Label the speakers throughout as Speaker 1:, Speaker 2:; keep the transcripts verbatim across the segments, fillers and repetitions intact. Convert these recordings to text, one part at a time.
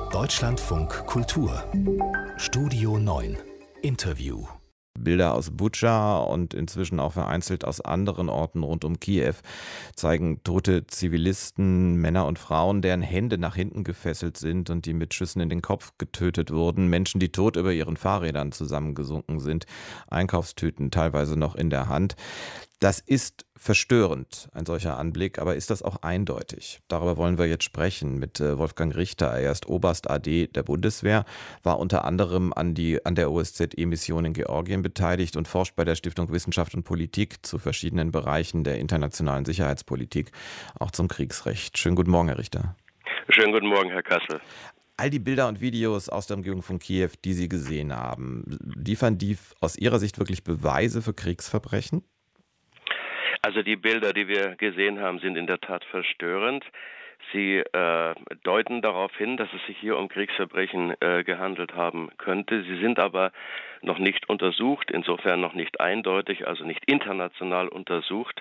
Speaker 1: Deutschlandfunk Kultur Studio neun Interview.
Speaker 2: Bilder aus Butscha und inzwischen auch vereinzelt aus anderen Orten rund um Kiew zeigen tote Zivilisten, Männer und Frauen, deren Hände nach hinten gefesselt sind und die mit Schüssen in den Kopf getötet wurden. Menschen, die tot über ihren Fahrrädern zusammengesunken sind, Einkaufstüten teilweise noch in der Hand. Das ist verstörend, ein solcher Anblick, aber ist das auch eindeutig? Darüber wollen wir jetzt sprechen mit Wolfgang Richter. Er ist Oberst A D der Bundeswehr, war unter anderem an, die, an der O S Z E-Mission in Georgien beteiligt und forscht bei der Stiftung Wissenschaft und Politik zu verschiedenen Bereichen der internationalen Sicherheitspolitik, auch zum Kriegsrecht. Schönen guten Morgen, Herr Richter.
Speaker 3: Schönen guten Morgen, Herr Kassel.
Speaker 2: All die Bilder und Videos aus der Umgebung von Kiew, die Sie gesehen haben, liefern die aus Ihrer Sicht wirklich Beweise für Kriegsverbrechen?
Speaker 3: Also die Bilder, die wir gesehen haben, sind in der Tat verstörend. Sie äh, deuten darauf hin, dass es sich hier um Kriegsverbrechen äh, gehandelt haben könnte. Sie sind aber noch nicht untersucht, insofern noch nicht eindeutig, also nicht international untersucht.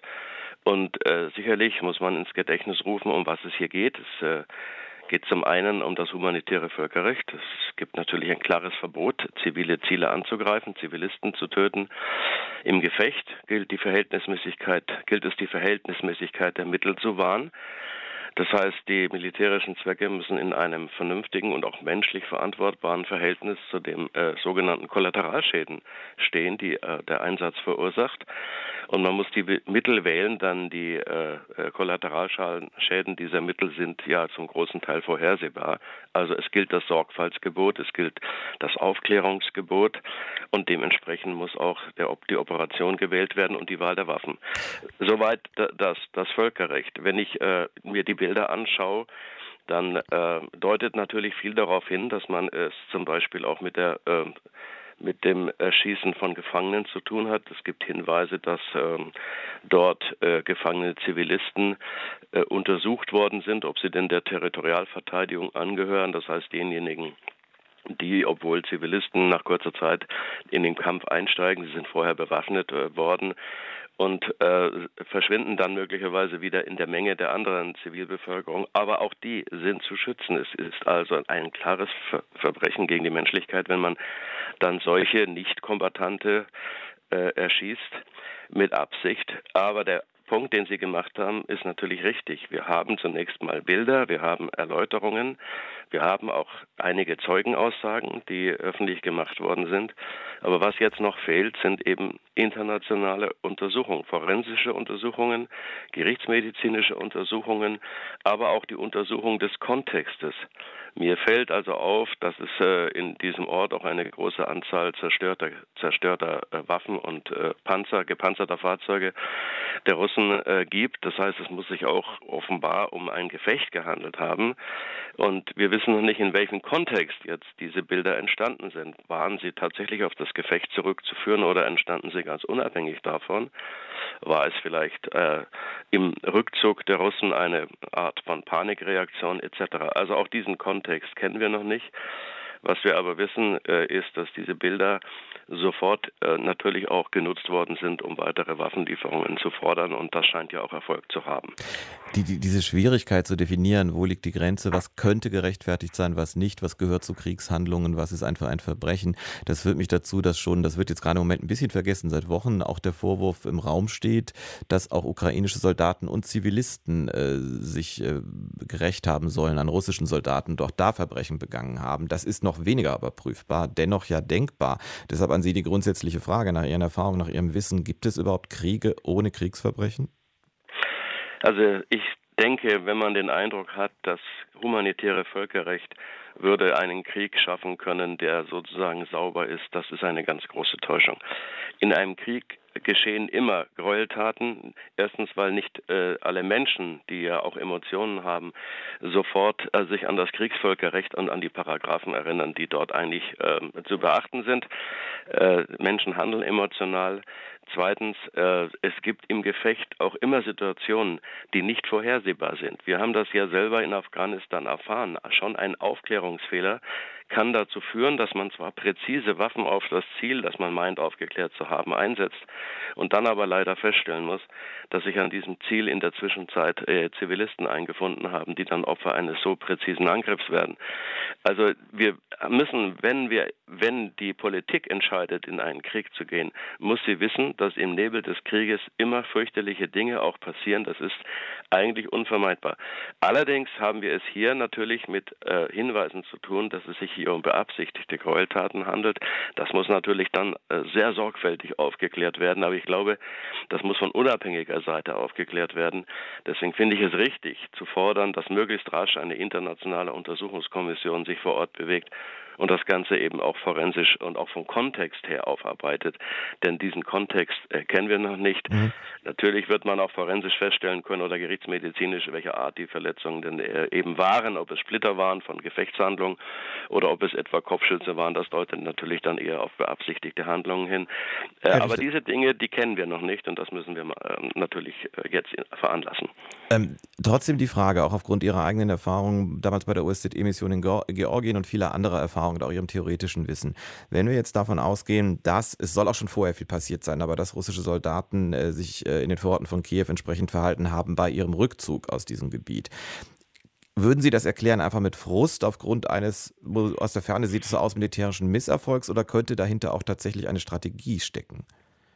Speaker 3: Und äh, sicherlich muss man ins Gedächtnis rufen, um was es hier geht. Es äh, geht zum einen um das humanitäre Völkerrecht. Es gibt natürlich ein klares Verbot, zivile Ziele anzugreifen, Zivilisten zu töten. Im Gefecht gilt die Verhältnismäßigkeit, gilt es die Verhältnismäßigkeit der Mittel zu wahren. Das heißt, die militärischen Zwecke müssen in einem vernünftigen und auch menschlich verantwortbaren Verhältnis zu den äh, sogenannten Kollateralschäden stehen, die äh, der Einsatz verursacht. Und man muss die Mittel wählen, dann die äh, Kollateralschäden dieser Mittel sind ja zum großen Teil vorhersehbar. Also es gilt das Sorgfaltsgebot, es gilt das Aufklärungsgebot und dementsprechend muss auch der, die Operation gewählt werden und die Wahl der Waffen. Soweit das, das Völkerrecht. Wenn ich äh, mir die Bilder anschaue, dann äh, deutet natürlich viel darauf hin, dass man es zum Beispiel auch mit der äh, mit dem Erschießen von Gefangenen zu tun hat. Es gibt Hinweise, dass ähm, dort äh, gefangene Zivilisten äh, untersucht worden sind, ob sie denn der Territorialverteidigung angehören, das heißt denjenigen, die, obwohl Zivilisten nach kurzer Zeit in den Kampf einsteigen, sie sind vorher bewaffnet äh, worden und äh, verschwinden dann möglicherweise wieder in der Menge der anderen Zivilbevölkerung. Aber auch die sind zu schützen. Es ist also ein klares Ver- Verbrechen gegen die Menschlichkeit, wenn man dann solche Nicht-Kombatante äh, erschießt mit Absicht. Aber der Punkt, den Sie gemacht haben, ist natürlich richtig. Wir haben zunächst mal Bilder, wir haben Erläuterungen, wir haben auch einige Zeugenaussagen, die öffentlich gemacht worden sind. Aber was jetzt noch fehlt, sind eben internationale Untersuchungen, forensische Untersuchungen, gerichtsmedizinische Untersuchungen, aber auch die Untersuchung des Kontextes. Mir fällt also auf, dass es äh, in diesem Ort auch eine große Anzahl zerstörter, zerstörter äh, Waffen und äh, Panzer, gepanzerter Fahrzeuge der Russen äh, gibt. Das heißt, es muss sich auch offenbar um ein Gefecht gehandelt haben. Und wir wissen noch nicht, in welchem Kontext jetzt diese Bilder entstanden sind. Waren sie tatsächlich auf das Gefecht zurückzuführen oder entstanden sie ganz unabhängig davon? War es vielleicht äh, im Rückzug der Russen eine Art von Panikreaktion et cetera? Also auch diesen Kontext kennen wir noch nicht. Was wir aber wissen, äh, ist, dass diese Bilder sofort äh, natürlich auch genutzt worden sind, um weitere Waffenlieferungen zu fordern. Und das scheint ja auch Erfolg zu haben.
Speaker 2: Die, die, diese Schwierigkeit zu definieren, wo liegt die Grenze, was könnte gerechtfertigt sein, was nicht, was gehört zu Kriegshandlungen, was ist einfach ein Verbrechen, das führt mich dazu, dass schon, das wird jetzt gerade im Moment ein bisschen vergessen, seit Wochen auch der Vorwurf im Raum steht, dass auch ukrainische Soldaten und Zivilisten äh, sich äh, gerächt haben sollen an russischen Soldaten, doch da Verbrechen begangen haben. Das ist noch weniger überprüfbar, dennoch ja denkbar. Deshalb an Sie die grundsätzliche Frage nach Ihren Erfahrungen, nach Ihrem Wissen, gibt es überhaupt Kriege ohne Kriegsverbrechen?
Speaker 3: Also ich denke, wenn man den Eindruck hat, das humanitäre Völkerrecht würde einen Krieg schaffen können, der sozusagen sauber ist, das ist eine ganz große Täuschung. In einem Krieg geschehen immer Gräueltaten. Erstens, weil nicht äh, alle Menschen, die ja auch Emotionen haben, sofort äh, sich an das Kriegsvölkerrecht und an die Paragraphen erinnern, die dort eigentlich äh, zu beachten sind. Äh, Menschen handeln emotional. Zweitens, äh, es gibt im Gefecht auch immer Situationen, die nicht vorhersehbar sind. Wir haben das ja selber in Afghanistan erfahren. Schon ein Aufklärungsfehler kann dazu führen, dass man zwar präzise Waffen auf das Ziel, das man meint aufgeklärt zu haben, einsetzt und dann aber leider feststellen muss, dass sich an diesem Ziel in der Zwischenzeit äh, Zivilisten eingefunden haben, die dann Opfer eines so präzisen Angriffs werden. Also wir müssen, wenn wir, wenn die Politik entscheidet, in einen Krieg zu gehen, muss sie wissen, dass im Nebel des Krieges immer fürchterliche Dinge auch passieren. Das ist eigentlich unvermeidbar. Allerdings haben wir es hier natürlich mit äh, Hinweisen zu tun, dass es sich hier um beabsichtigte Gräueltaten handelt. Das muss natürlich dann äh, sehr sorgfältig aufgeklärt werden. Aber ich glaube, das muss von unabhängiger Seite aufgeklärt werden. Deswegen finde ich es richtig, zu fordern, dass möglichst rasch eine internationale Untersuchungskommission sich vor Ort bewegt und das Ganze eben auch forensisch und auch vom Kontext her aufarbeitet. Denn diesen Kontext äh, kennen wir noch nicht. Mhm. Natürlich wird man auch forensisch feststellen können oder gerichtsmedizinisch, welche Art die Verletzungen denn äh, eben waren, ob es Splitter waren von Gefechtshandlungen oder ob es etwa Kopfschüsse waren. Das deutet natürlich dann eher auf beabsichtigte Handlungen hin. Äh, aber diese Dinge, die kennen wir noch nicht und das müssen wir äh, natürlich äh, jetzt veranlassen.
Speaker 2: Ähm, trotzdem die Frage, auch aufgrund Ihrer eigenen Erfahrungen damals bei der O S Z E-Mission in Georgien und vieler anderer Erfahrungen und auch Ihrem theoretischen Wissen. Wenn wir jetzt davon ausgehen, dass, es soll auch schon vorher viel passiert sein, aber dass russische Soldaten äh, sich äh, in den Vororten von Kiew entsprechend verhalten haben bei ihrem Rückzug aus diesem Gebiet. Würden Sie das erklären einfach mit Frust aufgrund eines, aus der Ferne sieht es so aus, militärischen Misserfolgs oder könnte dahinter auch tatsächlich eine Strategie stecken?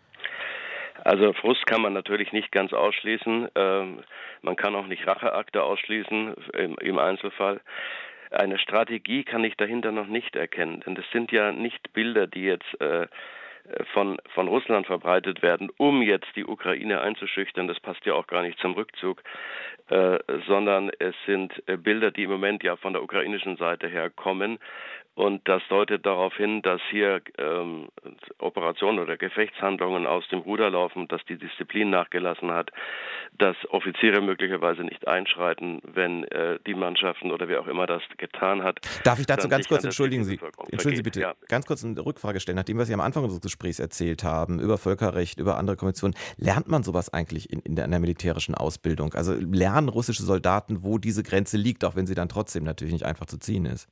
Speaker 3: Also Frust kann man natürlich nicht ganz ausschließen. Ähm, man kann auch nicht Racheakte ausschließen im, im Einzelfall. Eine Strategie kann ich dahinter noch nicht erkennen, denn das sind ja nicht Bilder, die jetzt äh, von, von Russland verbreitet werden, um jetzt die Ukraine einzuschüchtern. Das passt ja auch gar nicht zum Rückzug, äh, sondern es sind äh, Bilder, die im Moment ja von der ukrainischen Seite her kommen. Und das deutet darauf hin, dass hier ähm, Operationen oder Gefechtshandlungen aus dem Ruder laufen, dass die Disziplin nachgelassen hat, dass Offiziere möglicherweise nicht einschreiten, wenn äh, die Mannschaften oder wer auch immer das getan hat.
Speaker 2: Darf ich dazu ganz kurz, entschuldigen Sie, entschuldigen Sie bitte, ja. ganz kurz eine Rückfrage stellen, nachdem was Sie am Anfang unseres Gesprächs erzählt haben, über Völkerrecht, über andere Konventionen, lernt man sowas eigentlich in, in, der, in der militärischen Ausbildung? Also lernen russische Soldaten, wo diese Grenze liegt, auch wenn sie dann trotzdem natürlich nicht einfach zu ziehen ist?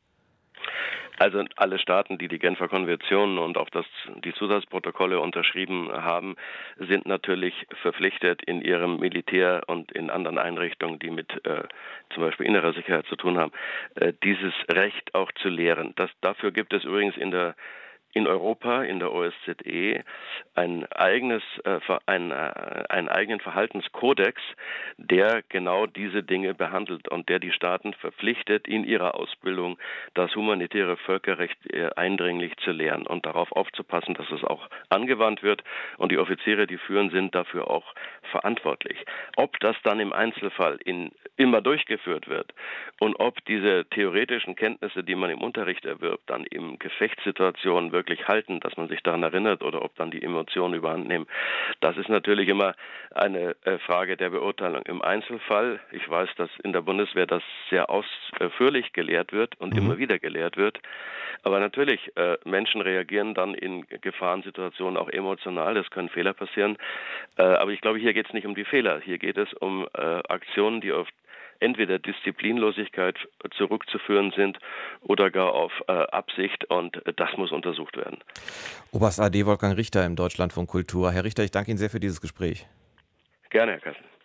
Speaker 3: Also alle Staaten, die die Genfer Konventionen und auch das, die Zusatzprotokolle unterschrieben haben, sind natürlich verpflichtet, in ihrem Militär und in anderen Einrichtungen, die mit äh, zum Beispiel innerer Sicherheit zu tun haben, äh, dieses Recht auch zu lehren. Das, dafür gibt es übrigens in der in Europa, in der O S Z E, ein eigenes, äh, ein, äh, einen eigenen Verhaltenskodex, der genau diese Dinge behandelt und der die Staaten verpflichtet, in ihrer Ausbildung das humanitäre Völkerrecht äh, eindringlich zu lehren und darauf aufzupassen, dass es auch angewandt wird. Und die Offiziere, die führen, sind dafür auch verantwortlich. Ob das dann im Einzelfall in, immer durchgeführt wird und ob diese theoretischen Kenntnisse, die man im Unterricht erwirbt, dann in Gefechtssituationen wirklich halten, dass man sich daran erinnert oder ob dann die Emotionen überhand nehmen. Das ist natürlich immer eine äh, Frage der Beurteilung im Einzelfall. Ich weiß, dass in der Bundeswehr das sehr ausführlich gelehrt wird und mhm. immer wieder gelehrt wird. Aber natürlich, äh, Menschen reagieren dann in Gefahrensituationen auch emotional. Das können Fehler passieren. Äh, aber ich glaube, hier geht es nicht um die Fehler. Hier geht es um äh, Aktionen, die auf entweder Disziplinlosigkeit zurückzuführen sind oder gar auf äh, Absicht und äh, das muss untersucht werden.
Speaker 2: Oberst A D Wolfgang Richter im Deutschlandfunk Kultur. Herr Richter, ich danke Ihnen sehr für dieses Gespräch.
Speaker 3: Gerne, Herr Kassel.